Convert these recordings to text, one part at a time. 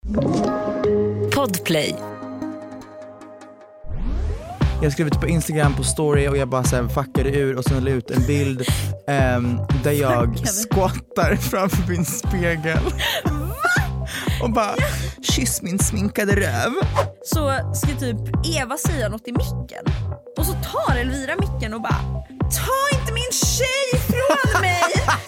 Podplay. Jag skrev ut på Instagram på story och jag bara så här fuckade ur och sen la ut en bild där jag skottar framför min spegel. Och bara kyss min sminkade röv. Så ska typ Eva säga något i micken. Och så tar Elvira micken och bara: ta inte min tjej från mig!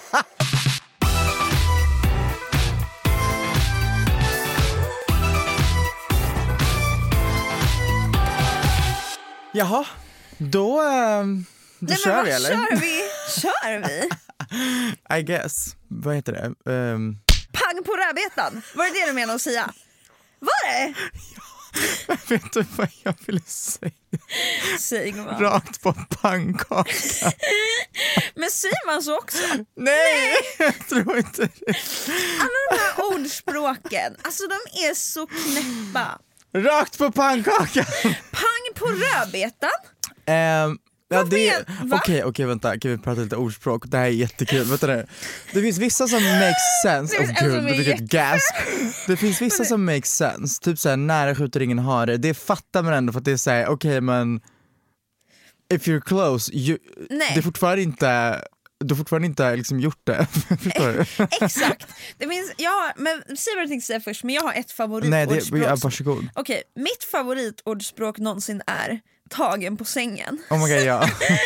Jaha, då kör vi eller? Kör vi? I guess. Vad heter det? Pang på rödbetan. Var det du menade att säga? Var det? Jag vet inte vad jag ville säga. Säg man. Rakt på pannkaka. Men säger man så också? Nej, jag tror inte det. Alla de här ordspråken, alltså de är så knäppa. Rakt på pannkaka. Pang på rödbetan. Ja, det okej, vänta, kan vi prata lite ordspråk? Det här är jättekul, vet du det? Det finns vissa som makes sense. Det finns vissa som makes sense. Typ såhär, nära skjuter ingen hare. Det fattar man ändå för att det är såhär, okej, men if you're close, det är fortfarande inte. Du har fortfarande inte liksom gjort det. Förstår du? Exakt. Det finns, men säg vad du tänkte säga först, men jag har ett favoritordspråk. Nej, varsågod. Okej, mitt favoritordspråk någonsin är tagen på sängen. Oh my god, ja.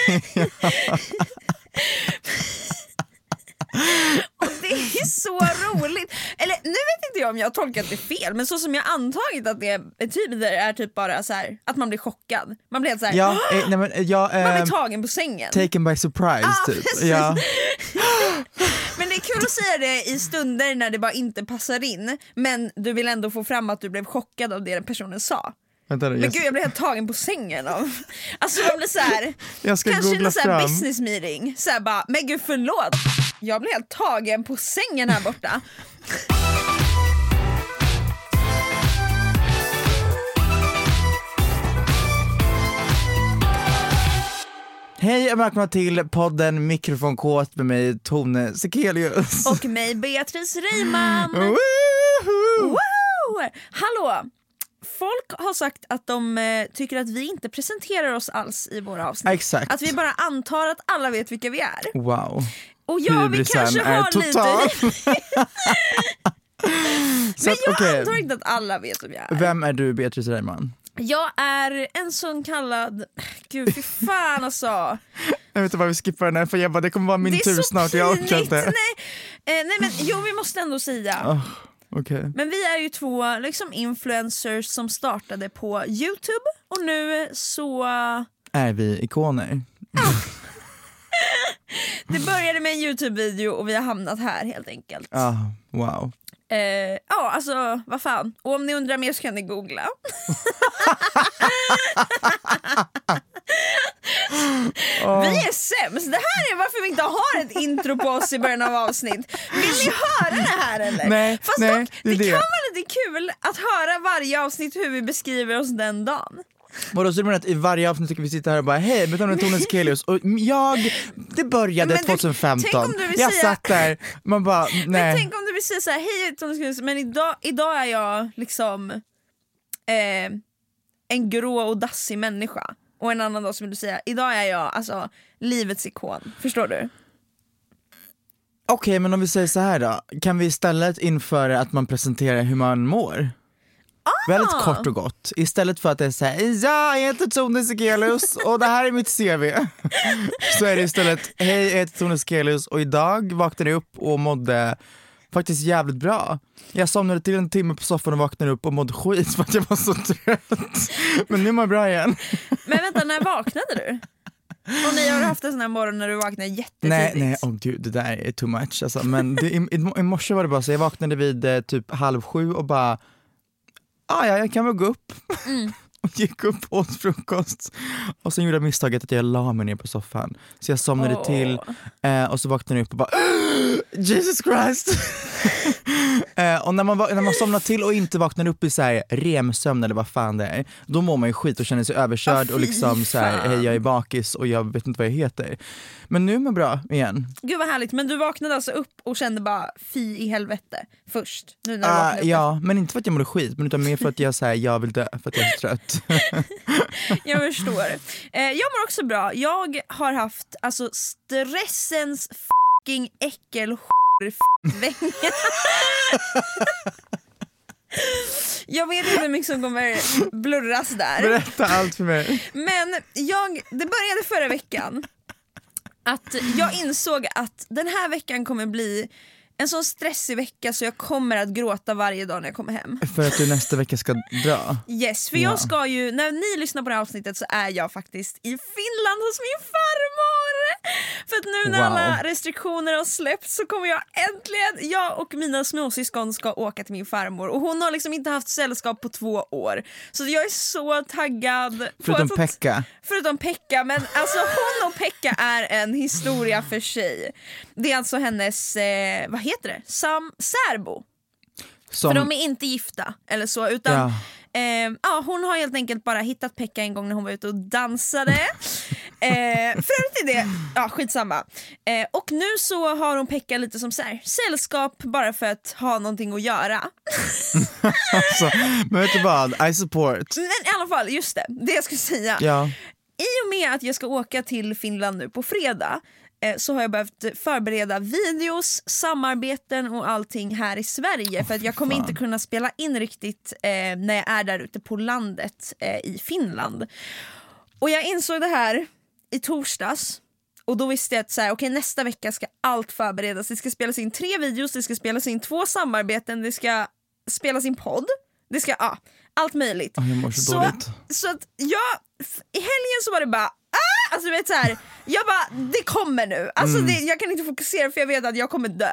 Och det är så roligt. Eller nu vet inte jag om jag har tolkat det fel, men så som jag antagit att det betyder är typ bara så här att man blir chockad. Man blir helt så här, man blir tagen på sängen. Taken by surprise typ. Ja. Men det är kul att säga det i stunder när det bara inte passar in, men du vill ändå få fram att du blev chockad av det den personen sa. Men gud, jag blev helt tagen på sängen av. Alltså jag blev så här, jag ska kanske googla en fram business meeting så här bara, men gud förlåt, jag blev helt tagen på sängen här borta. Hej och välkomna till podden Mikrofonkåt med mig Tone Sekelius. Och mig Beatrice Reimann. Wow! Hallå! Folk har sagt att de tycker att vi inte presenterar oss alls i våra avsnitt. Exakt. Att vi bara antar att alla vet vilka vi är. Wow. Och ja, vi kanske har total. lite... Men jag antar inte att alla vet vem jag är. Vem är du, Beatrice Reimann? Jag är en sån kallad... Gud, fy fan alltså. Jag vet inte vad vi skippar den här, för jag bara, det kommer vara min tur snart. Jag orkar inte. Nej, men jo, vi måste ändå säga... Okay. Men vi är ju två liksom influencers som startade på YouTube. Och nu så... är vi ikoner. Det började med en YouTube-video och vi har hamnat här helt enkelt. Wow. Ja, alltså vad fan. Och om ni undrar mer så kan ni googla. Vi är sämst. Det här är varför vi inte har ett intro på oss i början av avsnitt. Vill ni höra det här eller? Nej, fast nej, dock, det kan vara lite kul att höra varje avsnitt hur vi beskriver oss den dagen. Vadå, så du menar att i varje avsnitt ska vi sitta här och bara hej, men är Tone Sekelius och det började 2015. Jag satt där, man bara nej. Men tänk om du vill säga så här, hej Tone Sekelius, men idag är jag liksom en grå och dassig människa. Och en annan dag som vill du säga, idag är jag alltså livets ikon. Förstår du? Okej, men om vi säger så här då, kan vi istället införa att man presenterar hur man mår? Väldigt kort och gott. Istället för att det är så här, jag heter Tone Sekelius och det här är mitt CV. Så är det istället, hej, jag heter Tone Sekelius och idag vaknade jag upp och mådde faktiskt jävligt bra. Jag somnade till en timme på soffan och vaknade upp och mådde skit för att jag var så trött. Men nu mår jag bra igen. Men vänta, när vaknade du? Och ni har haft en sån här morgon när du vaknade jättetidigt. Nej, gud, det där är too much alltså. Men i morse var det bara så, jag vaknade vid typ 6:30 och bara jag kan väl gå upp. Och gick upp och åt frukost. Och sen gjorde jag misstaget att jag la mig ner på soffan. Så jag somnade till och så vaknade jag upp och bara Jesus Christ. Och när man somnar till och inte vaknar upp i så här remsömn eller vad fan det är, då mår man ju skit och känner sig överkörd och liksom så här, hej, jag är bakis och jag vet inte vad jag heter. Men nu är man bra igen. Gud vad härligt, men du vaknade alltså upp och kände bara fy i helvete först nu när du vaknade upp. Ja, men inte för att jag mår skit, men utan mer för att jag vill dö, för att jag är trött. Jag förstår. Jag mår också bra. Jag har haft alltså stressens fucking äckelvänga. Jag vet inte hur mycket som kommer blurras där. Berätta allt för mig. Men det började förra veckan att jag insåg att den här veckan kommer bli en sån stressig vecka så jag kommer att gråta varje dag när jag kommer hem. För att du nästa vecka ska dra? Yes, för jag ska ju, när ni lyssnar på det här avsnittet så är jag faktiskt i Finland hos min farmor. För att nu när alla restriktioner har släppt så kommer jag och mina småsyskon ska åka till min farmor. Och hon har liksom inte haft sällskap på 2 år. Så jag är så taggad. Förutom Pekka, men alltså hon och Pekka är en historia för sig. Det är alltså hennes, vad heter det? Särbo. För de är inte gifta eller så, utan hon har helt enkelt bara hittat Pekka en gång när hon var ute och dansade. För till det, skitsamma. Och nu så har hon Pekka lite som så här, sällskap bara för att ha någonting att göra. Alltså, men vet du vad? I support. Men i alla fall, just det jag skulle säga. Ja. I och med att jag ska åka till Finland nu på fredag så har jag behövt förbereda videos, samarbeten och allting här i Sverige för att jag kommer inte kunna spela in riktigt när jag är där ute på landet i Finland. Och jag insåg det här i torsdags och då visste jag att okej, nästa vecka ska allt förberedas. Det ska spelas in 3 videos, det ska spelas in 2 samarbeten, det ska spelas in podd, det ska allt möjligt. Jag mår så dåligt. Så att i helgen så var det bara alltså du vet så här, jag bara det kommer nu. Alltså jag kan inte fokusera för jag vet att jag kommer dö.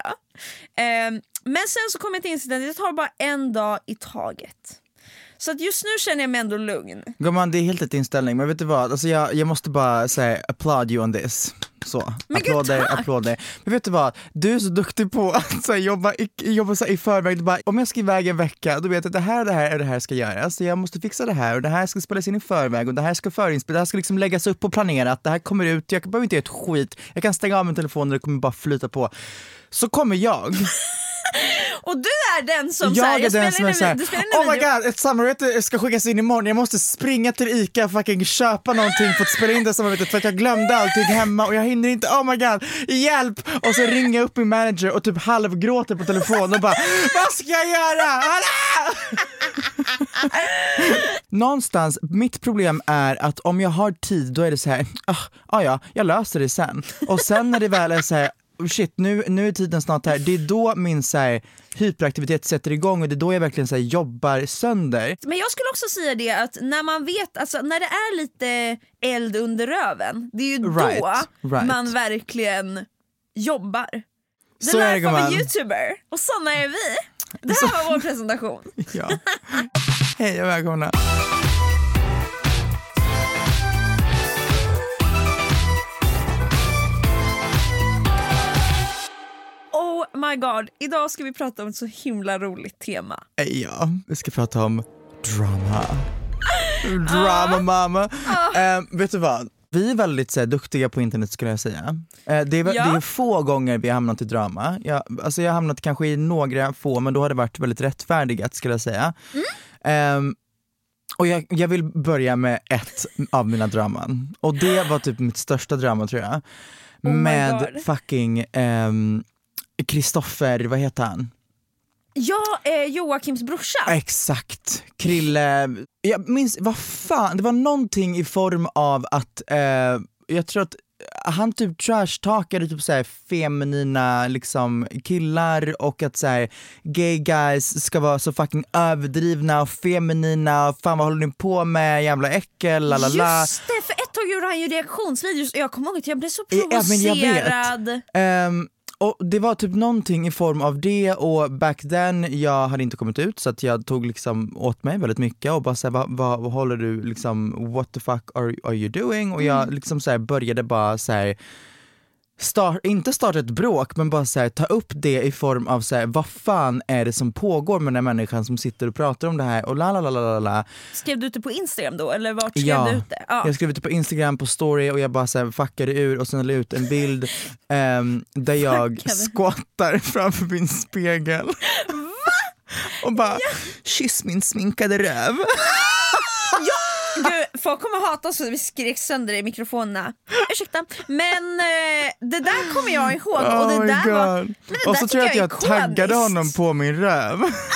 Men sen så kommer jag till incidenten, det tar bara en dag i taget. Så att just nu känner jag mig ändå lugn. Gumman, det är helt rätt inställning. Men vet du vad, alltså jag måste bara säga applaud you on this. Så, applåder. Men vet du vad, du är så duktig på att så här, jobba så här, i förväg. Bara, om jag ska iväg en vecka, då vet jag att det här ska göras. Så jag måste fixa det här och det här ska spelas in i förväg och det här ska förinspelas. Det här ska liksom läggas upp och planerat. Det här kommer ut, jag behöver inte göra ett skit. Jag kan stänga av min telefon och det kommer bara flyta på. Så kommer jag. Och du är den som jag oh my god, ett samarbete ska skickas in imorgon. Jag måste springa till Ica och fucking köpa någonting för att spela in det samarbetet för att jag glömde allting hemma och jag hinner inte, oh my god, hjälp! Och så ringer jag upp min manager och typ halvgråter på telefon och bara, vad ska jag göra? Någonstans, mitt problem är att om jag har tid då är det så här, jag löser det sen. Och sen när det väl är så här, shit, nu är tiden snart här. Det är då min så här, hyperaktivitet sätter igång och det är då jag verkligen så här, jobbar sönder. Men jag skulle också säga det att när man vet, alltså när det är lite eld under röven, det är ju då man verkligen jobbar. Det så är det, man är YouTuber och såna är vi. Det här var vår presentation. Ja. Hej och välkomna. Oh my god, idag ska vi prata om ett så himla roligt tema. Ja, vi ska prata om drama. Mamma. Vet du vad? Vi är väldigt så här, duktiga på internet skulle jag säga. Det är få gånger vi har hamnat i drama. Jag har hamnat kanske i några få, men då har det varit väldigt rättfärdigat skulle jag säga. Och jag vill börja med ett av mina draman. Och det var typ mitt största drama tror jag. Med fucking Kristoffer, vad heter han? Ja, Joakims brorsa. Exakt, Krille. Jag minns, vad fan, det var någonting i form av att jag tror att han typ trashtalkade typ såhär feminina liksom killar och att såhär gay guys ska vara så fucking överdrivna och feminina och fan vad håller ni på med, jävla äckel, lalala. Just det, för ett tag gjorde han ju reaktionsvideos och jag kommer ihåg att jag blev så provocerad. Och det var typ någonting i form av det och back then jag hade inte kommit ut så att jag tog liksom åt mig väldigt mycket och bara såhär, vad håller du liksom, what the fuck are you doing? Och jag liksom såhär började bara såhär inte starta ett bråk, men bara så här, ta upp det i form av så här, vad fan är det som pågår med den här människan som sitter och pratar om det här och la. Skrev du ut det på Instagram då, eller vart skrev du ut det? Ja, jag skrev ut det på Instagram, på story, och jag bara så här, fuckade ur och sen la ut en bild där jag skottar framför min spegel. Och bara, kyss min sminkade röv. Gud, folk kommer hata så vi skrek sönder i mikrofonerna. Ursäkta. Men det där kommer jag ihåg. Och det där var, och så tror jag att jag taggade honom på min röv.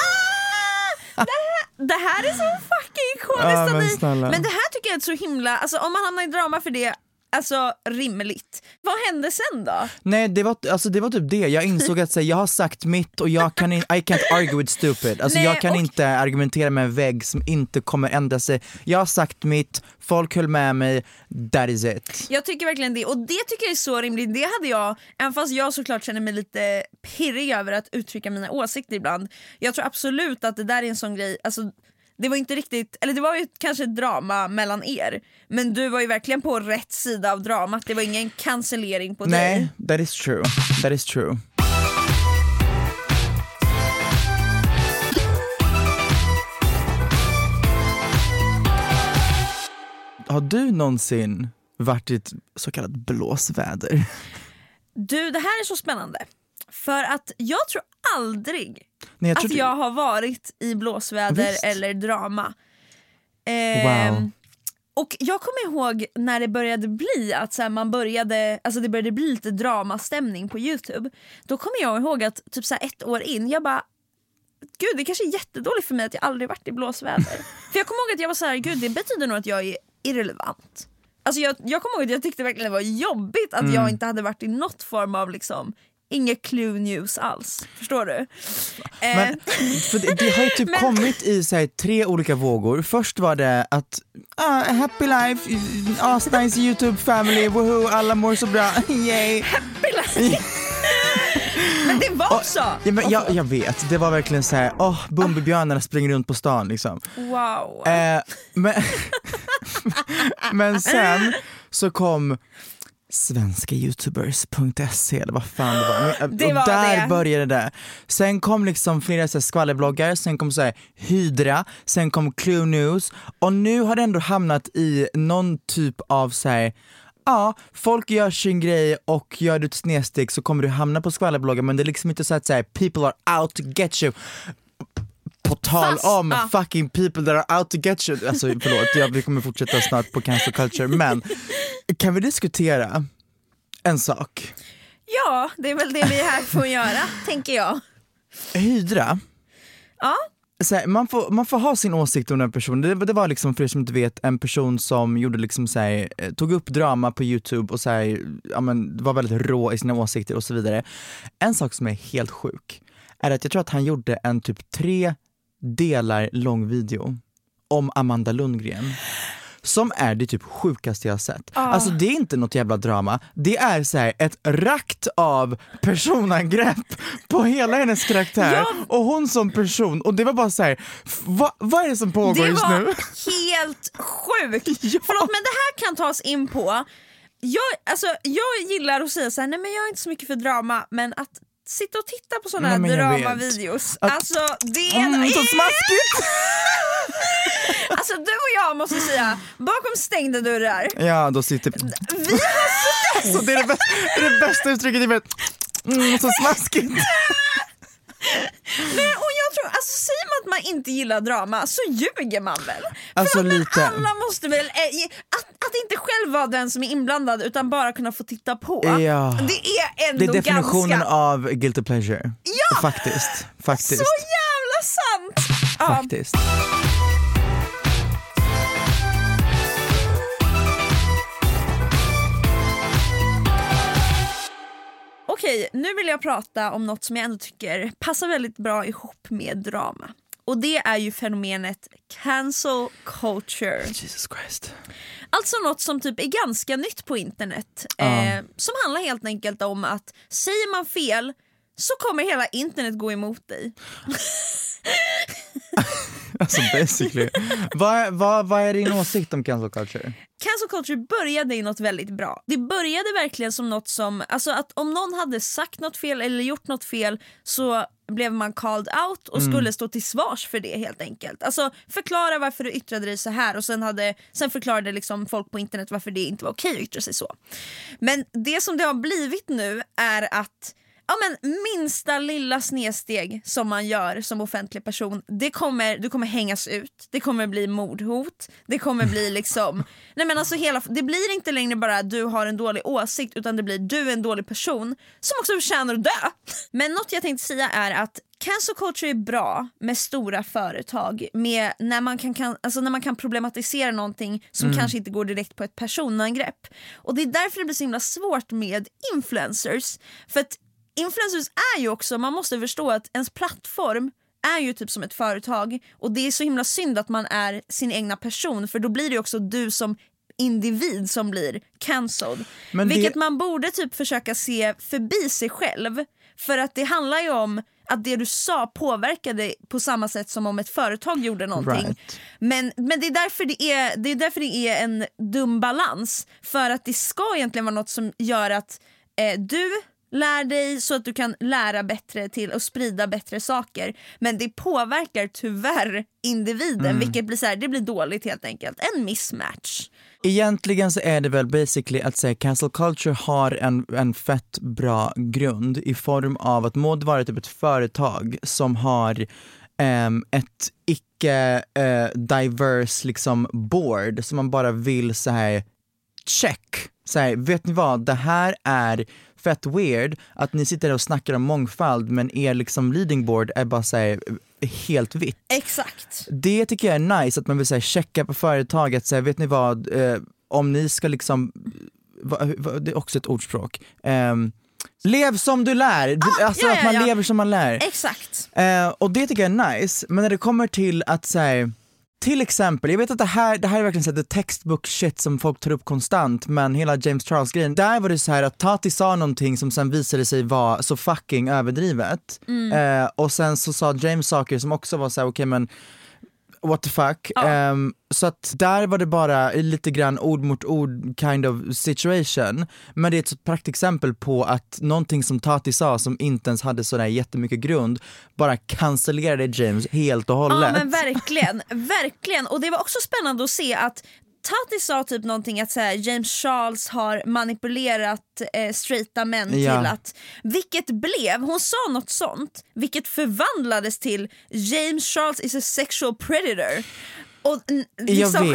Det här är så fucking ikoniskt. Men det här tycker jag är så himla, alltså, om man hamnar i drama för det, alltså rimligt. Vad hände sen då? Nej, det var typ det. Jag insåg att jag har sagt mitt och jag kan I can't argue with stupid. Alltså, jag kan inte argumentera med en vägg som inte kommer ändra sig. Jag har sagt mitt, folk höll med mig, that is it. Jag tycker verkligen det, och det tycker jag är så rimligt. Det hade jag, även fast jag såklart känner mig lite pirrig över att uttrycka mina åsikter ibland. Jag tror absolut att det där är en sån grej, alltså det var inte riktigt, eller det var ju kanske ett drama mellan er, men du var ju verkligen på rätt sida av dramat. Det var ingen cancellering på dig. Nej, that is true. Har du någonsin varit i ett så kallat blåsväder? Du, det här är så spännande. För att jag tror aldrig att jag har varit i blåsväder eller drama. Wow. Och jag kommer ihåg när det började bli att så här, det började bli lite dramastämning på YouTube. Då kommer jag ihåg att typ så här 1 år in, jag bara, gud, det kanske är jättedåligt för mig att jag aldrig varit i blåsväder. För jag kommer ihåg att jag var så här, gud, det betyder nog att jag är irrelevant. Alltså jag kommer ihåg att jag tyckte verkligen det var jobbigt att jag inte hade varit i något form av liksom inga clue news alls. Förstår du? Men, för det har ju typ kommit i så här, 3 olika vågor. Först var det att happy life, nice YouTube family, woohoo, alla mår så bra, yay. Happy life. Men det var också. Ja, men jag vet, det var verkligen så här, Bumbibjörnarna springer runt på stan liksom. Wow. Men sen så kom svenskayoutubers.se eller vad fan det var. Och där började det. Sen kom liksom flera så här skvallerbloggar, sen kom så här Hydra, sen kom Clue News, och nu har det ändå hamnat i någon typ av så här, folk gör sin grej och gör du ett snedsteg så kommer du hamna på skvallerbloggar, men det är liksom inte så att säga people are out to get you. På tal om fucking people that are out to get you. Alltså förlåt, vi kommer fortsätta snart på cancel culture, men kan vi diskutera en sak? Ja, det är väl det vi är här för att göra, tänker jag. Hydra. Ja. Så här, man får ha sin åsikt om den personen. Det var liksom, för er som inte vet, en person som gjorde liksom så här, tog upp drama på YouTube och så här, var väldigt rå i sina åsikter och så vidare. En sak som är helt sjuk är att jag tror att han gjorde en typ 3 delar lång video om Amanda Lundgren, som är det typ sjukaste jag har sett. Alltså det är inte något jävla drama. Det är så här ett rakt av personangrepp på hela hennes karaktär och hon som person. Och det var bara så här, vad är det som pågår just nu? Det var helt sjukt. Förlåt, men det här kan tas in på. Jag gillar att säga så här, nej men jag är inte så mycket för drama, men att sitta och titta på såna här drama-videos. Alltså det är så smaskigt. Alltså du och jag måste säga, bakom stängda dörrar. Ja, då sitter vi har så det är det bästa uttrycket i världen. Så smaskigt. Nej, och jag tror, alltså säger man att man inte gillar drama så ljuger man väl? Alltså lite. Alla måste väl att inte själv vara den som är inblandad utan bara kunna få titta på. Ja. Det är ändå det är definitionen ganska av guilty pleasure. Ja. Faktiskt. Så jävla sant. Faktiskt. Okej, nu vill jag prata om något som jag ändå tycker passar väldigt bra ihop med drama. Och det är ju fenomenet cancel culture. Jesus Christ. Alltså något som typ är ganska nytt på internet. Som handlar helt enkelt om att säger man fel så kommer hela internet gå emot dig. Alltså basically. Vad är din åsikt om cancel culture? Cancel cancel culture började i något väldigt bra. Det började verkligen som något som, alltså att om någon hade sagt något fel eller gjort något fel så blev man called out och skulle stå till svars för det helt enkelt. Alltså förklara varför du yttrade dig så här och sen förklarade liksom folk på internet varför det inte var okej att yttra sig så. Men det som det har blivit nu är att minsta lilla snedsteg som man gör som offentlig person, du kommer hängas ut, det kommer bli mordhot, det kommer bli liksom det blir inte längre bara du har en dålig åsikt, utan det blir du är en dålig person som också förtjänar att dö. Men något jag tänkte säga är att cancel culture är bra med stora företag, med när man kan problematisera någonting som kanske inte går direkt på ett personangrepp. Och det är därför det blir så himla svårt med influencers, för att influencers är ju också, man måste förstå att ens plattform är ju typ som ett företag, och det är så himla synd att man är sin egna person, för då blir det också du som individ som blir cancelled. Vilket man borde typ försöka se förbi sig själv, för att det handlar ju om att det du sa påverkade på samma sätt som om ett företag gjorde någonting. Right. Men det är därför det är en dum balans, för att det ska egentligen vara något som gör att du lär dig så att du kan lära bättre till och sprida bättre saker, men det påverkar tyvärr individen, vilket blir så här, det blir dåligt helt enkelt, en mismatch. Egentligen så är det väl basically att säga cancel culture har en fett bra grund i form av att må vara typ ett företag som har ett icke diverse liksom board som man bara vill så här check. Så här, vet ni vad, det här är fett weird att ni sitter och snackar om mångfald, men er liksom leading board är bara så här, helt vitt. Exakt. Det tycker jag är nice, att man vill så här, checka på företaget, så här, vet ni vad, om ni ska liksom det är också ett ordspråk, lev som du lär, att man lever som man lär. Exakt. Och det tycker jag är nice, men när det kommer till att säga, till exempel, jag vet att det här är verkligen så här, the textbook shit som folk tar upp konstant, men hela James Charles-grejen, där var det så här att Tati sa någonting som sen visade sig vara så fucking överdrivet. Och sen så sa James saker som också var så här, okej, men what the fuck. Så att där var det bara lite grann ord mot ord kind of situation, men det är ett praktexempel på att någonting som Tati sa som inte ens hade sådär jättemycket grund bara cancellerade James helt och hållet. Ja men verkligen, och det var också spännande att se att Tati sa typ någonting att så här, James Charles har manipulerat straighta män till att, vilket blev, hon sa något sånt, vilket förvandlades till James Charles is a sexual predator. Och liksom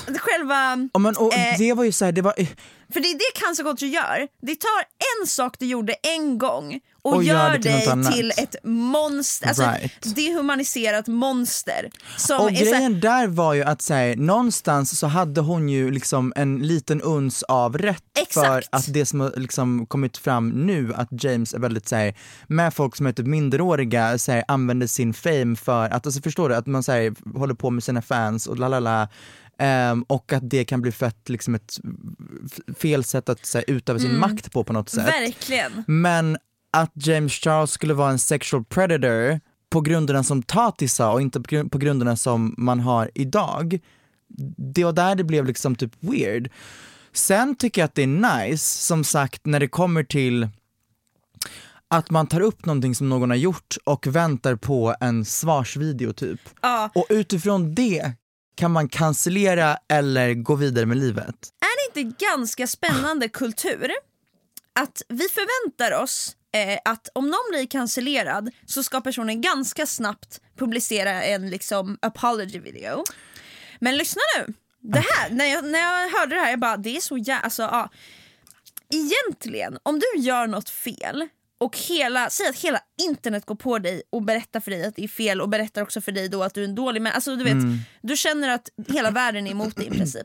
det var ju så här, det var för det är det cancel culture gör. Det tar en sak du gjorde en gång och gör dig till ett monster, alltså dehumaniserat monster som och grejen där var ju att säga, någonstans så hade hon ju liksom en liten uns av rätt. Exakt. För att det som har liksom kommit fram nu, att James är väldigt såhär, med folk som är typ minderåriga såhär, använder sin fame för att, alltså förstår du, att man såhär, håller på med sina fans och lalala. Och att det kan bli fett liksom ett fel sätt att såhär, utöva sin makt på något sätt. Verkligen. Men att James Charles skulle vara en sexual predator på grunderna som Tati sa och inte på grunderna som man har idag, det var där det blev liksom typ weird. Sen tycker jag att det är nice, som sagt, när det kommer till att man tar upp någonting som någon har gjort och väntar på en svarsvideo typ. Och utifrån det kan man cancellera eller gå vidare med livet. Är det inte ganska spännande kultur att vi förväntar oss att om någon blir cancellerad så ska personen ganska snabbt publicera en liksom apology video. Men lyssna nu, det här, när jag hörde det här, jag bara, det är så egentligen, om du gör något fel och säg att hela internet går på dig och berättar för dig att det är fel och berättar också för dig då att du är en dålig människa, alltså du vet, du känner att hela världen är emot dig i princip.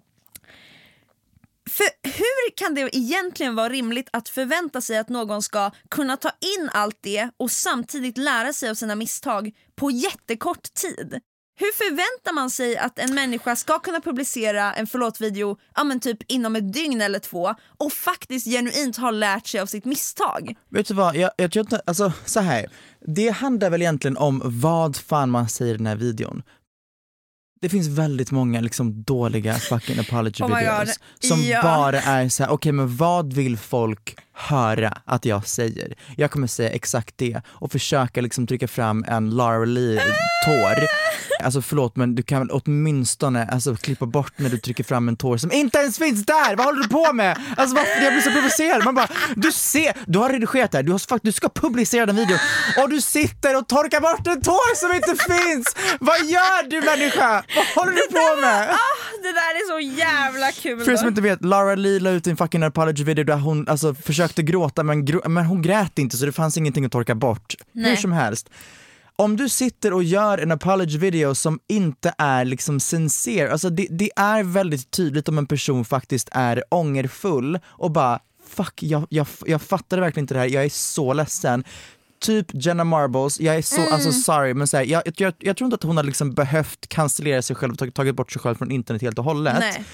För hur kan det egentligen vara rimligt att förvänta sig att någon ska kunna ta in allt det och samtidigt lära sig av sina misstag på jättekort tid? Hur förväntar man sig att en människa ska kunna publicera en förlåt-video typ inom ett dygn eller 2 och faktiskt genuint ha lärt sig av sitt misstag? Vet du vad, jag tror inte, alltså så här, det handlar väl egentligen om vad fan man säger i den här videon. det finns väldigt många liksom dåliga fucking apology videos som bara är så här: okej, men vad vill folk höra att jag säger? Jag kommer säga exakt det och försöka liksom trycka fram en Lara Lee-tår. Alltså förlåt, men du kan väl åtminstone klippa bort när du trycker fram en tår som inte ens finns där. Vad håller du på med? Alltså jag blir så provocerad. Man bara, du har redigerat det här, du ska publicera den videon och du sitter och torkar bort en tår som inte finns. Vad gör du, människa? Vad håller du på med? Det där är så jävla kul. För er som inte vet, Lara Lee la ut en fucking apology video där hon försökte gråta men hon grät inte, så det fanns ingenting att torka bort. Nej. Hur som helst. Om du sitter och gör en apology video som inte är liksom sincere, alltså det är väldigt tydligt om en person faktiskt är ångerfull och bara fuck, jag fattar verkligen inte det här, jag är så ledsen. Typ Jenna Marbles, jag är så sorry, men så här, jag tror inte att hon har liksom behövt cancellera sig själv och tagit bort sig själv från internet helt och hållet. Nej.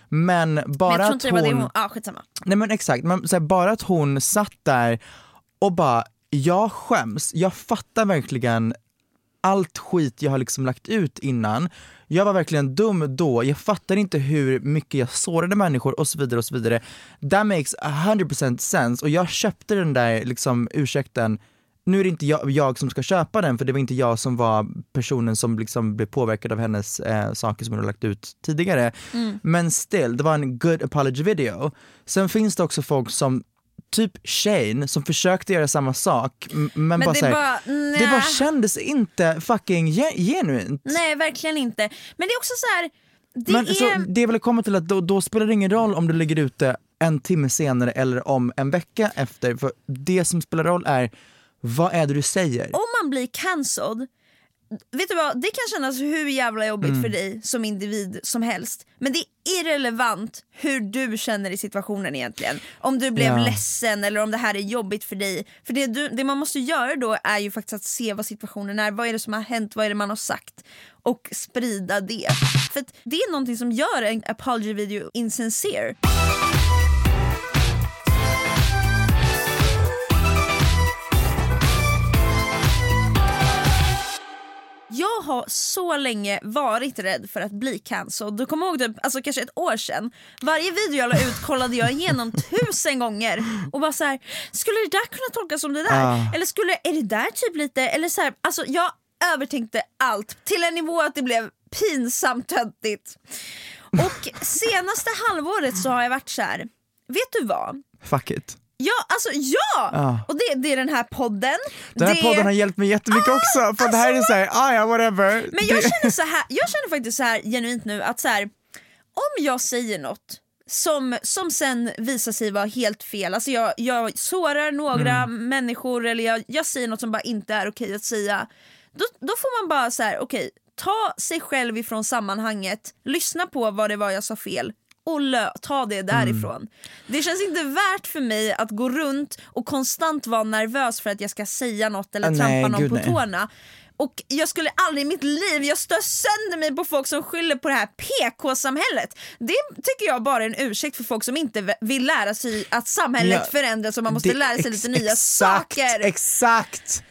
Men bara att hon... skitsamma. Nej men exakt, men så här, bara att hon satt där och bara, jag skäms, jag fattar verkligen allt skit jag har liksom lagt ut innan. Jag var verkligen dum då, jag fattar inte hur mycket jag sårade människor och så vidare och så vidare. That makes 100% sense, och jag köpte den där liksom ursäkten. Nu är det inte jag som ska köpa den, för det var inte jag som var personen som liksom blev påverkad av hennes saker som hon har lagt ut tidigare. Men still, det var en good apology video. Sen finns det också folk som typ Shane som försökte göra samma sak, men bara det bara kändes inte fucking genuint. Nej, verkligen inte. Men det är också så här, så det är väl komma till att då spelar det ingen roll om du lägger ut det en timme senare eller om en vecka efter, för det som spelar roll är vad är det du säger. Om man blir cancelled, vet du vad, det kan kännas hur jävla jobbigt för dig som individ som helst, men det är irrelevant hur du känner i situationen egentligen. Om du blev ledsen eller om det här är jobbigt för dig. För det man måste göra då är ju faktiskt att se vad situationen är. Vad är det som har hänt? Vad är det man har sagt? Och sprida det. För att det är någonting som gör en apology video insincere. Jag har så länge varit rädd för att bli cancelled. Du kommer ihåg det, alltså kanske ett år sedan. Varje video jag la ut kollade jag igenom 1000 gånger och bara så här: skulle det där kunna tolkas som det där? Eller är det där typ lite? Eller så här, alltså jag övertänkte allt till en nivå att det blev pinsamt töntigt. Och senaste halvåret så har jag varit så här: vet du vad? Fuck it. Och det är den här podden. Den här podden har hjälpt mig jättemycket också. För det här är såhär, whatever. Men jag känner faktiskt så här genuint nu att så här, om jag säger något som sen visar sig vara helt fel, alltså jag sårar några människor, eller jag säger något som bara inte är okej att säga, då får man bara så här, okej, ta sig själv ifrån sammanhanget, lyssna på vad det var jag sa fel och ta det därifrån. Det känns inte värt för mig att gå runt och konstant vara nervös för att jag ska säga något eller trampa någon på tårna. Och jag skulle aldrig i mitt liv, jag stör sönder mig på folk som skyller på det här PK-samhället. Det tycker jag bara är en ursäkt för folk som inte vill lära sig att samhället förändras och man måste lära sig lite nya saker. Exakt!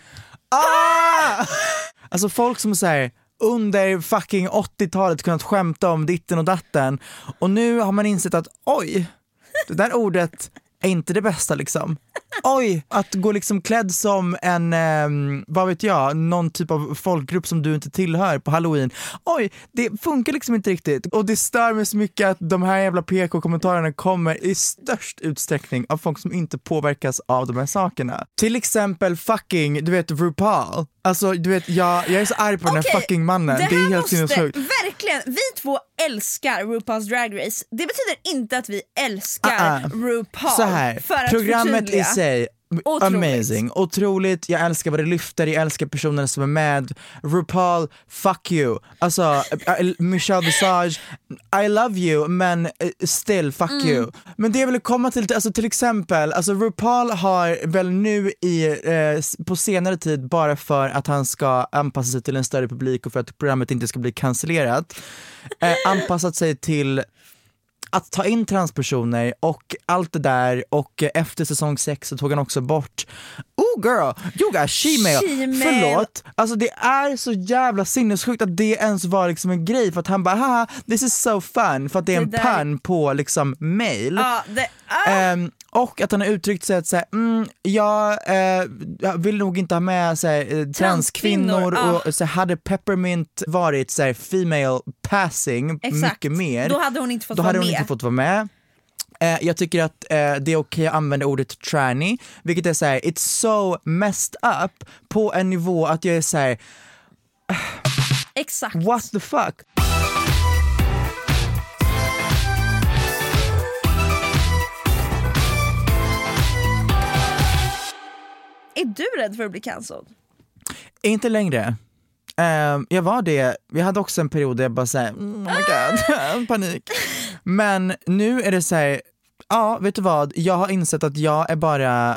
Alltså folk som säger under fucking 80-talet kunnat skämta om ditten och datten, och nu har man insett att oj, det där ordet är inte det bästa liksom. Oj, att gå liksom klädd som en, vad vet jag, någon typ av folkgrupp som du inte tillhör på Halloween. Oj, det funkar liksom inte riktigt. Och det stör mig så mycket att de här jävla PK-kommentarerna kommer i störst utsträckning av folk som inte påverkas av de här sakerna. Till exempel fucking, du vet, RuPaul. Alltså du vet, jag är så arg på den här fucking mannen. Det är helt sinnessjukt. Verkligen, vi två älskar RuPaul's Drag Race. Det betyder inte att vi älskar RuPaul. Så här, för att programmet i sig, amazing, otroligt, jag älskar vad det lyfter, jag älskar personerna som är med. RuPaul, fuck you. Alltså Michelle Visage, I love you, men still fuck you. Men det jag vill komma till, alltså till exempel, alltså RuPaul har väl nu på senare tid, bara för att han ska anpassa sig till en större publik och för att programmet inte ska bli cancellerat, anpassat sig till att ta in transpersoner och allt det där, och efter säsong 6 så tog han också bort girl, you got she-mail. Förlåt, alltså det är så jävla sinnessjukt att det ens var liksom en grej, för att han bara haha, this is so fun, för att det är en pun på liksom mail. Och att han har uttryckt sig att säga, jag vill nog inte ha med transkvinnor och så hade Peppermint varit så här, female passing mycket mer. Då hade hon inte fått vara med. Jag tycker att det är okej att använda ordet tranny, vilket är så här, it's so messed up på en nivå att jag är så här, exakt. What the fuck? Är du rädd för att bli cancelled? Inte längre. Jag var det. Vi hade också en period där jag bara såhär, oh my god, panik. Men nu är det så här, ja, vet du vad? Jag har insett att jag är bara,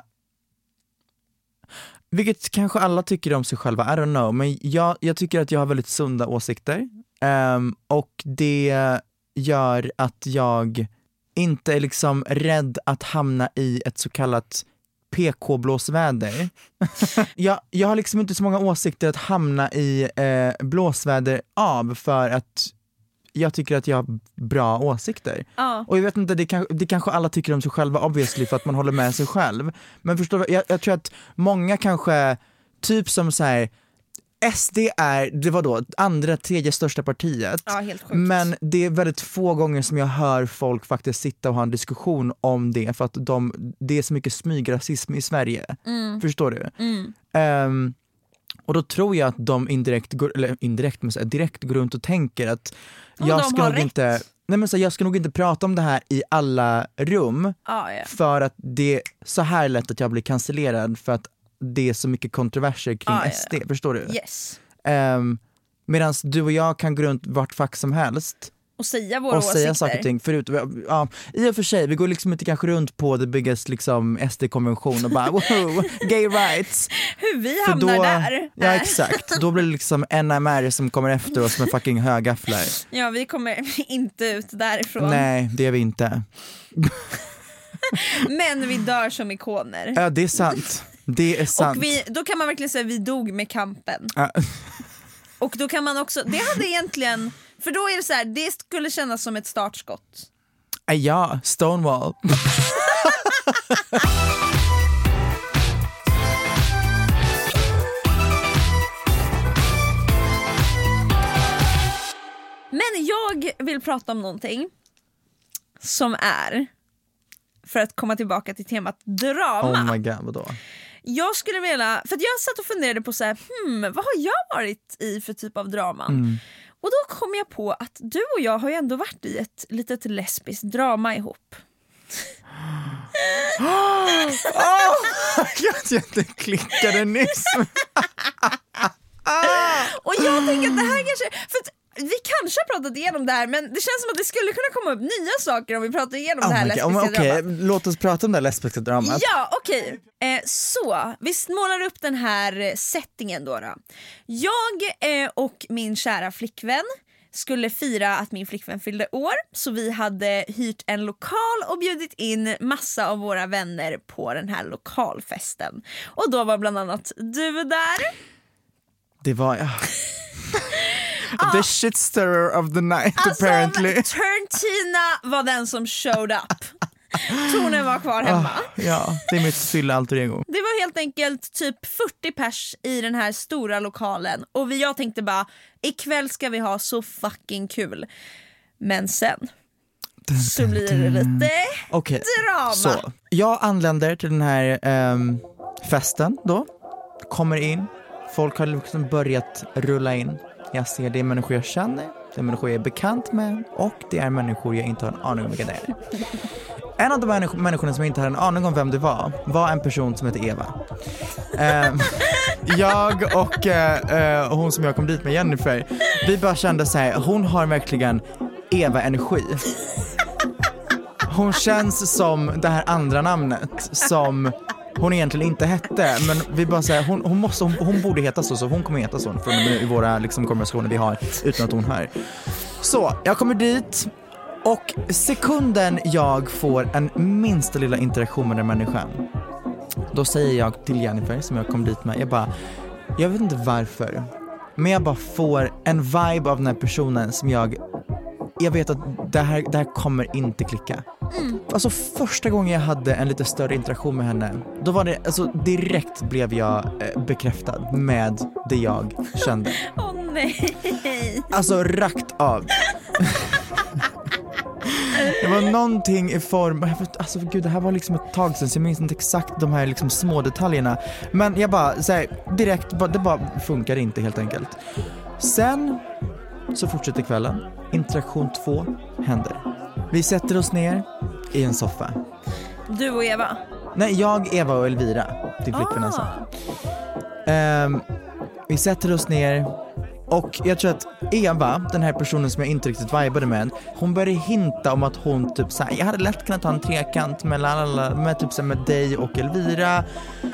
vilket kanske alla tycker om sig själva, I don't know, men jag tycker att jag har väldigt sunda åsikter. Och det gör att jag inte är liksom rädd att hamna i ett så kallat PK-blåsväder. jag har liksom inte så många åsikter att hamna i blåsväder av, för att jag tycker att jag har bra åsikter. Och jag vet inte, det kanske alla tycker om sig själva obviously, för att man håller med sig själv. Men förstår du, jag tror att många kanske, typ som så här, SD det var då andra, tredje största partiet. Ja, helt sjukt. Men det är väldigt få gånger som jag hör folk faktiskt sitta och ha en diskussion om det, för att det är så mycket smygrasism i Sverige. Förstår du? Och då tror jag att de direkt går runt och tänker att jag ska nog inte prata om det här i alla rum, för att det är så här lätt att jag blir cancellerad, för att det är så mycket kontroverser kring SD, förstår du? Yes. Medan du och jag kan gå runt vart fack som helst och säga våra åsikter. Säga saker och ting. I och för sig, vi går liksom inte kanske runt på the biggest liksom SD-konvention och bara woho, gay rights. Hur vi hamnar där. Ja, exakt. Då blir det liksom NMR som kommer efter oss med fucking högafflar. Ja, vi kommer inte ut därifrån. Nej, det är vi inte. Men vi dör som ikoner. Ja, det är sant. Det är sant. Och då kan man verkligen säga att vi dog med kampen. Och då kan man också, det hade egentligen, för då är det så här, det skulle kännas som ett startskott. Ja, Stonewall. Men jag vill prata om någonting som är, för att komma tillbaka till temat drama. Oh my god, vadå? Jag skulle vilja, för att jag satt och funderade på så här, vad har jag varit i för typ av draman? Och då kom jag på att du och jag har ju ändå varit i ett litet lesbiskt drama ihop. Jag klickade nyss. Och jag tänker att det här kanske, för att vi kanske har pratat igenom det här, men det känns som att det skulle kunna komma upp nya saker om vi pratar igenom det här lesbiska dramat. Låt oss prata om det här lesbiska dramat. Ja, okej. Så, vi målar upp den här settingen då. Jag och min kära flickvän skulle fira att min flickvän fyllde år, så vi hade hyrt en lokal och bjudit in massa av våra vänner på den här lokalfesten. Och då var bland annat du där. Det var the shit stirrer of the night, alltså, apparently. Turntina var den som showed up. Tonen var kvar hemma. Ja, det är mitt fylla alter ego. Det var helt enkelt typ 40 pers i den här stora lokalen. Och jag tänkte bara, ikväll ska vi ha så fucking kul. Men sen så blir det lite drama. Så, jag anländer till den här festen då. Kommer in. Folk har liksom börjat rulla in. Jag ser det är människor jag känner, det är människor jag är bekant med, och det är människor jag inte har en aning om vilka det är. En av de människorna som jag inte har en aning om vem det var en person som heter Eva. Jag och hon som jag kom dit med, Jennifer, vi bara kände så här, hon har verkligen Eva-energi. Hon känns som det här andra namnet som hon egentligen inte hette, men vi bara säger hon borde heta så hon kommer heta så från i våra liksom konversationer vi har utan att hon hör. Så jag kommer dit Och sekunden jag får en minsta lilla interaktion med den människan, då säger jag till Jennifer som jag kom dit med, jag vet inte varför, men jag bara får en vibe av den här personen som jag vet att det här kommer inte klicka. Alltså första gången jag hade en lite större interaktion med henne, då var det, alltså direkt blev jag bekräftad med det jag kände. Åh nej. Alltså rakt av. Det var någonting i form, alltså gud, det här var liksom ett tag sedan så jag minns inte exakt de här liksom små detaljerna. Men jag bara så här, direkt, det bara funkar inte helt enkelt. Sen så fortsätter kvällen. Interaktion 2 händer. Vi sätter oss ner i en soffa. Du och Eva? Nej, jag, Eva och Elvira. Till flickvän alltså. Vi sätter oss ner. Och jag tror att Eva, den här personen som jag inte riktigt vibade med, hon började hinta om att hon typ såhär, jag hade lätt kunnat ta en trekant med typ såhär med dig och Elvira.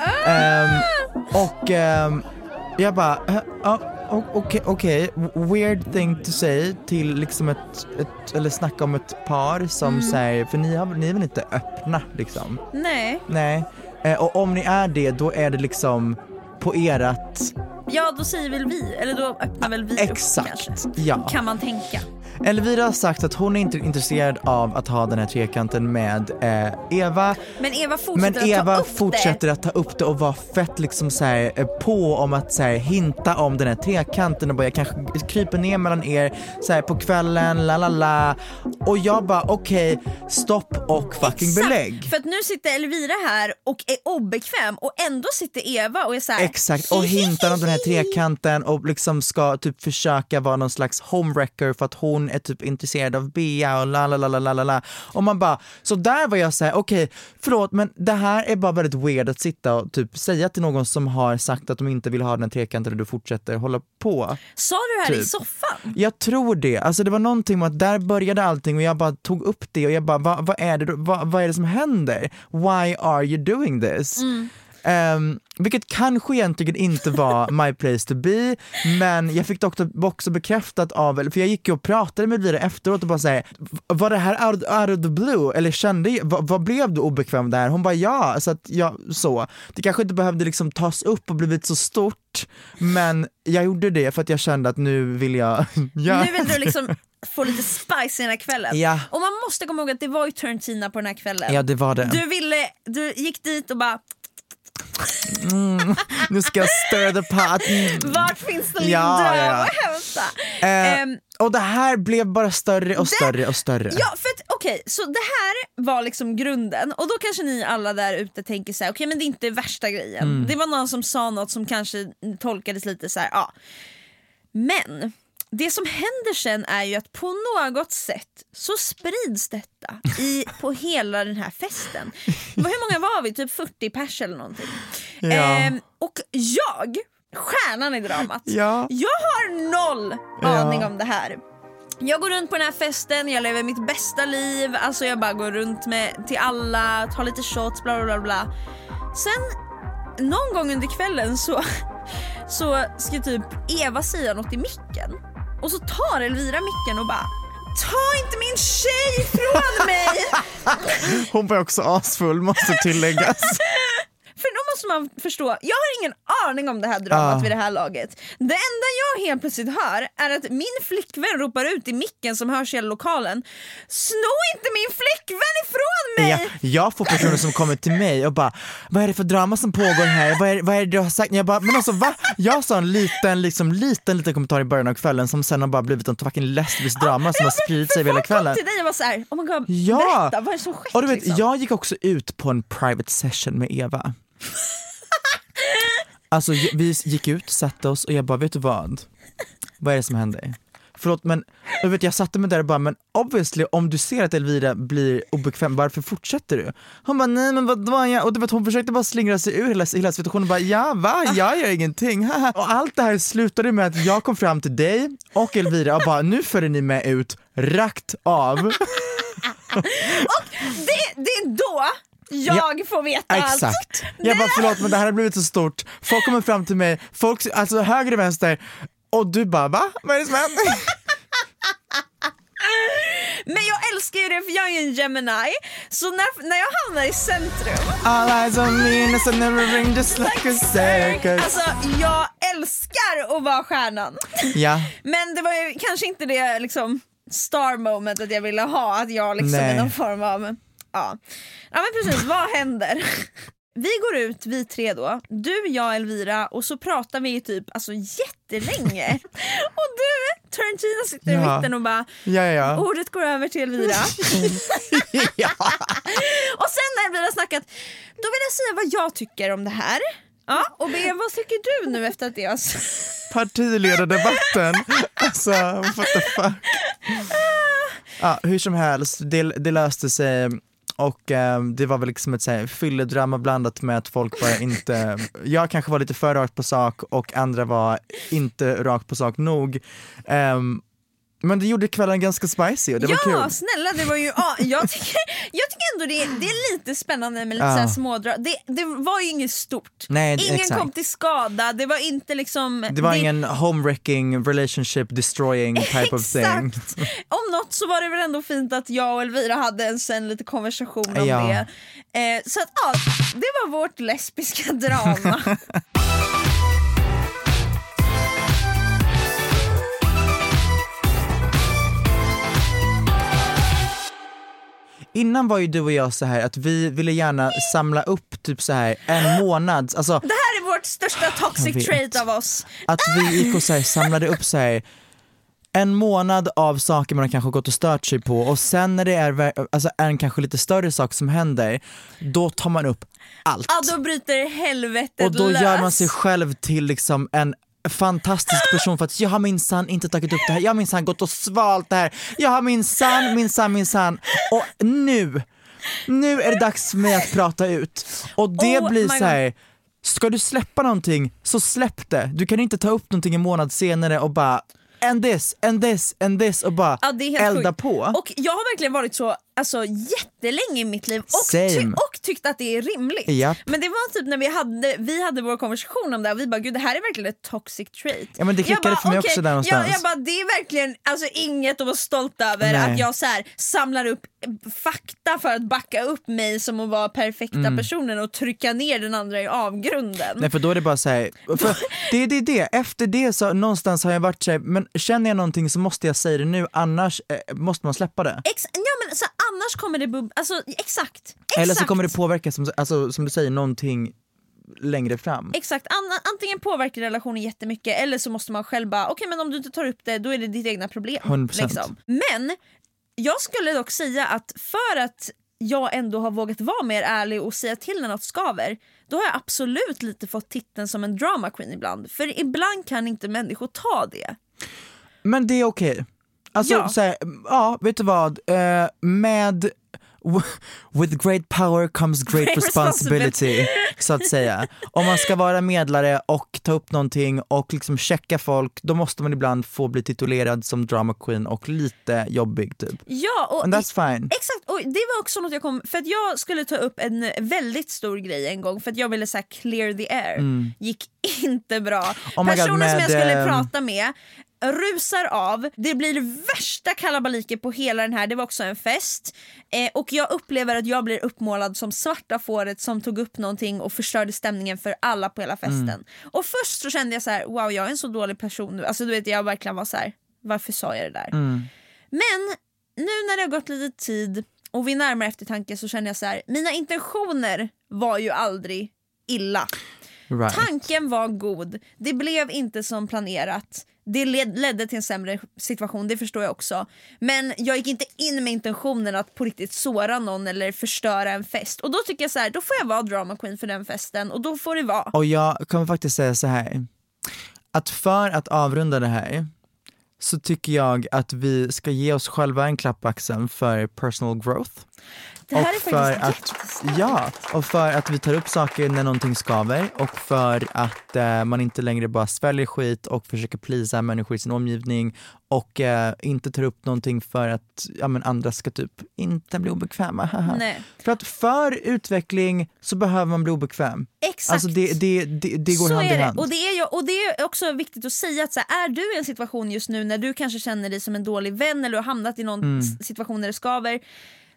Jag bara okej, weird thing to say till liksom ett eller snacka om ett par som säger, för ni är väl inte öppna liksom. Nej. Och om ni är det, då är det liksom på erat. Ja, då säger väl vi, eller då öppnar väl vi exakt, upp kanske. Ja. Kan man tänka. Elvira har sagt att hon är inte intresserad av att ha den här trekanten med Eva. Men Eva fortsätter att ta upp det och vara fett liksom så här, på om att så här, hinta om den här trekanten och bara jag kanske kryper ner mellan er så här, på kvällen, lalala. Och jag bara okej, stopp och fucking belägg. För att nu sitter Elvira här och är obekväm och ändå sitter Eva och är så här. Exakt, och hintar om den här trekanten och liksom ska typ försöka vara någon slags homewrecker för att hon är typ intresserad av Bea och la. Och man bara, så där var jag såhär, okej, förlåt, men det här är bara väldigt weird att sitta och typ säga till någon som har sagt att de inte vill ha den här trekanten och du fortsätter hålla på. Sa du det här typ i soffan? Jag tror det, alltså det var någonting med att där började allting och jag bara tog upp det och jag bara, vad är det som händer? Why are you doing this? Vilket kanske egentligen inte var my place to be, men jag fick också bekräftat av, för jag gick och pratade med Elvira efteråt och bara säga, var det här out of the blue eller kände vad blev du obekväm där? Hon bara ja, så att det kanske inte behövde liksom tas upp och blivit så stort, men jag gjorde det för att jag kände att nu vill jag nu vill du liksom få lite spice i den här kvällen. Ja. Och man måste komma ihåg att det var ju turn-tina på den här kvällen. Ja, det var det. Du gick dit och bara nu ska jag stir the pot. Vart finns det lindra och hämta? Och det här blev bara större och större och större. Ja, för att okej, så det här var liksom grunden. Och då kanske ni alla där ute tänker så här, okej, men det är inte värsta grejen. Det var någon som sa något som kanske tolkades lite så här, ja. Men det som händer sen är ju att på något sätt så sprids detta på hela den här festen. Hur många var vi? Typ 40 pers eller någonting. Ja. Och stjärnan i dramat, ja. Jag har noll aning om det här. Jag går runt på den här festen, jag lever mitt bästa liv. Alltså jag bara går runt till alla, tar lite shots, bla bla bla. Sen någon gång under kvällen så ska typ Eva säga något i micken. Och så tar Elvira micken och bara, ta inte min tjej från mig. Hon var också asfull, måste tilläggas. För då måste man förstå, jag har ingen aning om det här dramat vid det här laget. Det enda jag helt plötsligt hör är att min flickvän ropar ut i micken som hörs i hela lokalen, snå inte min flickvän ifrån mig! Ja, jag får personer som kommer till mig och bara, vad är det för drama som pågår här? Vad är det du har sagt? Jag bara, men alltså va? Jag sa en liten kommentar i början av kvällen som sen har bara blivit en fucking lesbisk drama som har spridit sig hela kvällen. Till dig och var så här, oh my God, berätta, vad är det som skett? Och du vet, liksom? jag gick också ut på en private session med Eva. Alltså vi gick ut, satte oss och jag bara, vet du vad är det som händer? Förlåt, men jag satte mig där och bara, men obviously om du ser att Elvira blir obekväm, varför fortsätter du? Hon bara, nej men vad var jag? Och du vet, hon försökte bara slingra sig ur hela situationen och bara, ja va? Jag gör ingenting. Och allt det här slutade med att jag kom fram till dig och Elvira och bara, nu följer ni med ut rakt av. Och det är då jag får veta exakt. Allt. Jag bara, förlåt, men det här har blivit så stort. Folk kommer fram till mig, folk, alltså höger och vänster. Och du bara, va? Vad är det som händer? Men jag jag är en Gemini, så när jag hamnar i centrum, all eyes on me and I never ring just like a circus. Alltså jag älskar att vara stjärnan. Ja. Men det var ju kanske inte det liksom star moment att jag ville ha, att jag liksom är någon form av ja men precis, vad händer? Vi går ut, vi tre då, du, jag, Elvira, och så pratar vi typ alltså jättelänge. Och du, Tarantino sitter i mitten och bara ordet går över till Elvira. Och sen när Elvira snackat, då vill jag säga vad jag tycker om det här. Ja, och B, vad tycker du nu efter att det är partiledardebatten? Alltså, what the fuck? Ja, hur som helst, det löste sig. Och det var väl liksom ett fylledrama blandat med att folk var inte... Jag kanske var lite för rakt på sak och andra var inte rakt på sak nog. Men det gjorde kvällen ganska spicy och det var kul. Ja, snälla, det var ju... jag tycker ändå det är lite spännande med lite smådrag. Det var ju inget stort. Nej, ingen exakt. kom till skada. Det var inte liksom... Det var ingen home-wrecking, relationship-destroying type of thing. Om något så var det väl ändå fint att jag och Elvira hade en lite konversation om det. Så att det var vårt lesbiska drama. Innan var ju du och jag så här att vi ville gärna samla upp typ så här en månad. Alltså, det här är vårt största toxic trait av oss. Att vi gick och så här, samlade upp så här en månad av saker man kanske gått och stört sig på, och sen när det är alltså en kanske lite större sak som händer, då tar man upp allt. Ja, då bryter helvetet och då lös. Gör man sig själv till liksom en fantastisk person för att jag har minsann inte tagit upp det här, jag har minsann gått och svalt det här, jag har minsann och nu är det dags för mig att prata ut. Och det blir så här: ska du släppa någonting så släpp det. Du kan inte ta upp någonting en månad senare och bara and this och bara elda på. Och jag har verkligen varit så jättelänge i mitt liv och tyckt att det är rimligt. Yep. Men det var typ när vi hade vår konversation om det och vi bara, gud, det här är verkligen ett toxic trait. Ja, men det klickade för mig också där någonstans. Jag bara, det är verkligen inget att vara stolt över. Nej. Att jag så här samlar upp fakta för att backa upp mig som att vara perfekta personen och trycka ner den andra i avgrunden. Nej, för då är det bara så här, för det. Efter det så någonstans har jag varit så här, men känner jag någonting så måste jag säga det nu, annars måste man släppa det. Men så annars kommer det exakt. Eller så kommer det påverka som du säger någonting längre fram. Exakt, antingen påverkar relationen jättemycket eller så måste man själv bara okej, men om du inte tar upp det, då är det ditt egna problem. 100%. Liksom. Men jag skulle dock säga att för att jag ändå har vågat vara mer ärlig och säga till när något skaver, då har jag absolut lite fått titeln som en drama queen ibland. För ibland kan inte människor ta det. Men det är okej. Alltså, så här, vet du vad? With great power comes great responsibility, så att säga. Om man ska vara medlare och ta upp någonting och liksom checka folk, då måste man ibland få bli titulerad som drama queen och lite jobbig typ. Ja, och and that's fine. Exakt, och det var också något jag kom, för att jag skulle ta upp en väldigt stor grej en gång för att jag ville så här clear the air. Gick inte bra. Personen som jag skulle prata med rusar av, det blir värsta kalabaliker på hela den här, det var också en fest och jag upplever att jag blir uppmålad som svarta fåret som tog upp någonting och förstörde stämningen för alla på hela festen. Och först så kände jag så här: wow, jag är en så dålig person nu, alltså du vet, jag verkligen var så här: varför sa jag det där? Men nu när det har gått lite tid och vid närmare eftertanke så känner jag så här: mina intentioner var ju aldrig illa. Right. Tanken var god, det blev inte som planerat. Det ledde till en sämre situation, det förstår jag också. Men jag gick inte in med intentionen att på riktigt såra någon eller förstöra en fest. Och då tycker jag så här, då får jag vara drama queen för den festen. Och då får det vara. Och jag kommer faktiskt säga så här, att för att avrunda det här så tycker jag att vi ska ge oss själva en klapp på axeln för personal growth. Det här och för att vi tar upp saker när någonting skaver, och för att man inte längre bara sväljer skit och försöker plisa människor i sin omgivning och inte tar upp någonting för att andra ska typ inte bli obekväma. Nej. För utveckling så behöver man bli obekväm. Exakt. Alltså det går så hand i hand. Och det är också viktigt att säga att så här, är du i en situation just nu när du kanske känner dig som en dålig vän eller har hamnat i någon situation där det skaver,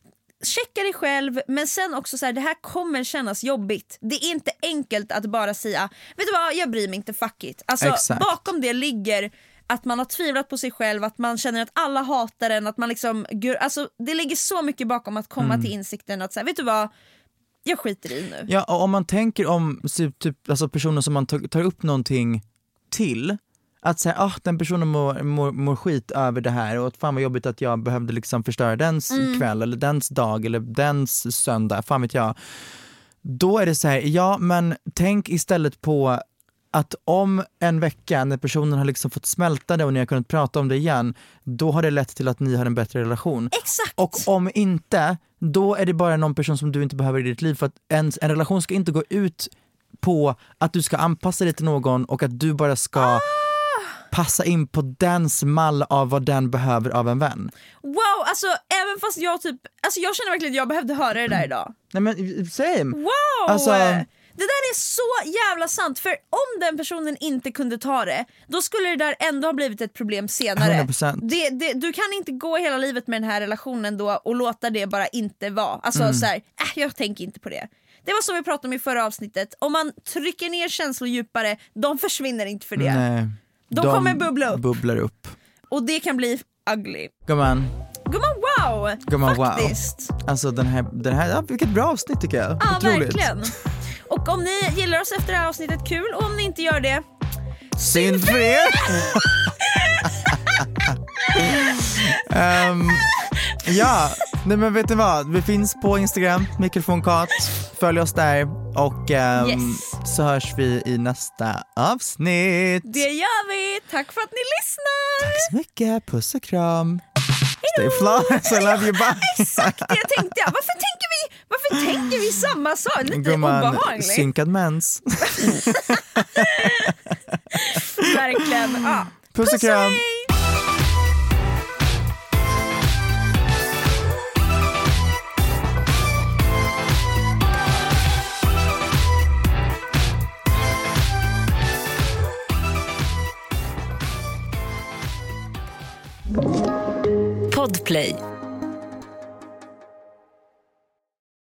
checka dig själv, men sen också så här, det här kommer kännas jobbigt. Det är inte enkelt att bara säga, vet du vad, jag bryr mig inte, fuck it. Alltså bakom det ligger att man har tvivlat på sig själv, att man känner att alla hatar en, att man liksom, alltså det ligger så mycket bakom att komma till insikten att säga, vet du vad, jag skiter i nu. Ja, och om man tänker om typ, alltså personer som man tar upp någonting till, att säga, den personen mår skit över det här och fan vad jobbigt att jag behövde liksom förstöra dens kväll eller dens dag eller dens söndag, fan vet jag. Då är det så här, ja men tänk istället på att om en vecka när personen har liksom fått smälta det och ni har kunnat prata om det igen, då har det lett till att ni har en bättre relation. Exakt. Och om inte, då är det bara någon person som du inte behöver i ditt liv, för att en relation ska inte gå ut på att du ska anpassa dig till någon och att du bara ska passa in på dens mall av vad den behöver av en vän. Wow, alltså även fast jag jag känner verkligen att jag behövde höra det där idag. Nej men same. Wow. Alltså, det där är så jävla sant, för om den personen inte kunde ta det, då skulle det där ändå ha blivit ett problem senare. 100%. Du kan inte gå hela livet med den här relationen då och låta det bara inte vara. Alltså så här, jag tänker inte på det. Det var som vi pratade om i förra avsnittet. Om man trycker ner känslor djupare, de försvinner inte för det. Nej, de kommer bubblar upp. Och det kan bli ugly. Gumman, wow. Faktiskt. Alltså den här vilket bra avsnitt tycker jag. Ja, otroligt. Verkligen. Och om ni gillar oss efter det här avsnittet, kul. Och om ni inte gör det, synd för er. Ja, nej men vet ni vad? Vi finns på Instagram, mikrofonkat. Följ oss där. Och så hörs vi i nästa avsnitt. Det gör vi. Tack för att ni lyssnar. Tack så mycket. Puss och kram. Stay flawless, I love you, bye. Exakt det tänkte jag. Varför tänker vi samma sak? Lite obehagligt. Synkad mens. Verkligen. Ja. Puss och kram. Podplay.